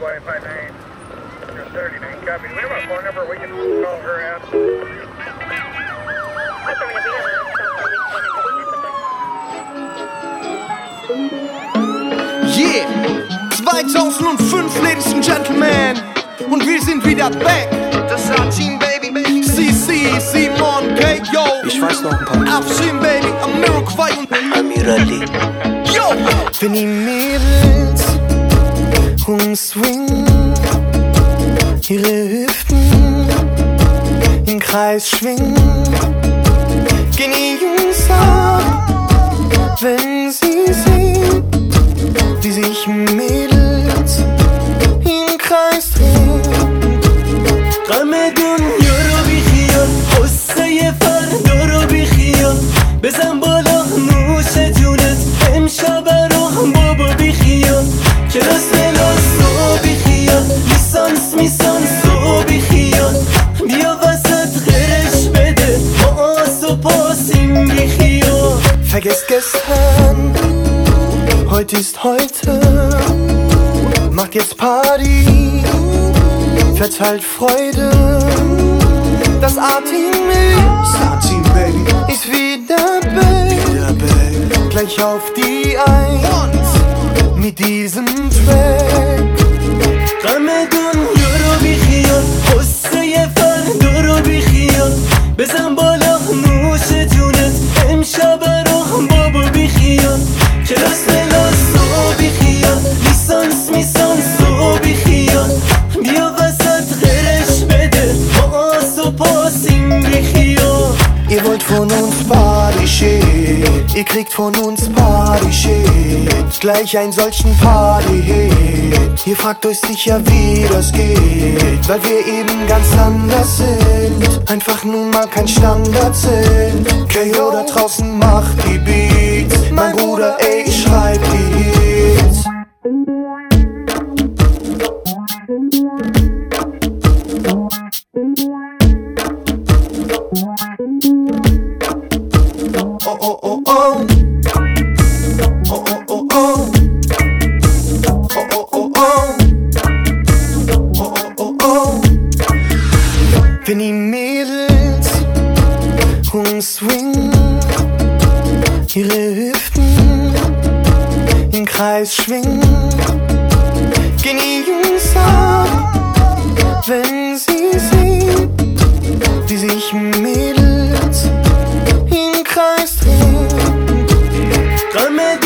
259. You're 39, copy. Do we have a phone number we can call her at? Yeah, 2005, Ladies and Gentlemen, und wir sind wieder back. Das A-Team, Baby. CC, Simon, K.O. Ich weiß noch ein paar. Afshin, Baby, Amirquai und Amir Ali. Yo! Wenn die Mädels umswingen, ihre Hüften im Kreis schwingen, gehen die Jungs ab, wenn sie sehen, wie sich Mädels im Kreis drehen. غمدون یارو بیخیال قصه فردا رو بیخیال بزن بالا نوش جونت امشب رو بابا بیخیال کلاس و بیخیال لیسانس و بیخیال بیا وسط غرش بده ما آس و پاسیم بیخیال. Vergesst gestern, heute ist heute, macht jetzt Party, verteilt Freude. Das A-Team ist wieder back, gleich auf die Eins mit diesem Track. غمدون یارو بیخیال قصه فردا رو بیخیال بزن بالا نوش جونت امشب رو بابا بیخیال کلاس و بیخیال لیسانس و بیخیال بیا وسط غرش بده ما آس و پاسیم بیخیال. Ihr wollt von uns Party-Shit, ihr kriegt von uns Party-Shit, gleich einen solchen Party-Hit. Ihr fragt euch sicher, wie das geht, weil wir eben ganz anders sind, einfach nun mal kein Standard sind. K.O. da draußen macht die Beats, mein Bruder, ey, ich schreib die Hits. Oh, oh, oh, oh. Oh, oh, oh, oh. Oh, oh, oh, oh. Oh, oh, oh, oh. Wenn die Mädels umswingen, ihre Hüften im Kreis schwingen, gehen die Jungs ab, wenn sie sehen, wie sich Mädels im Kreis drehen.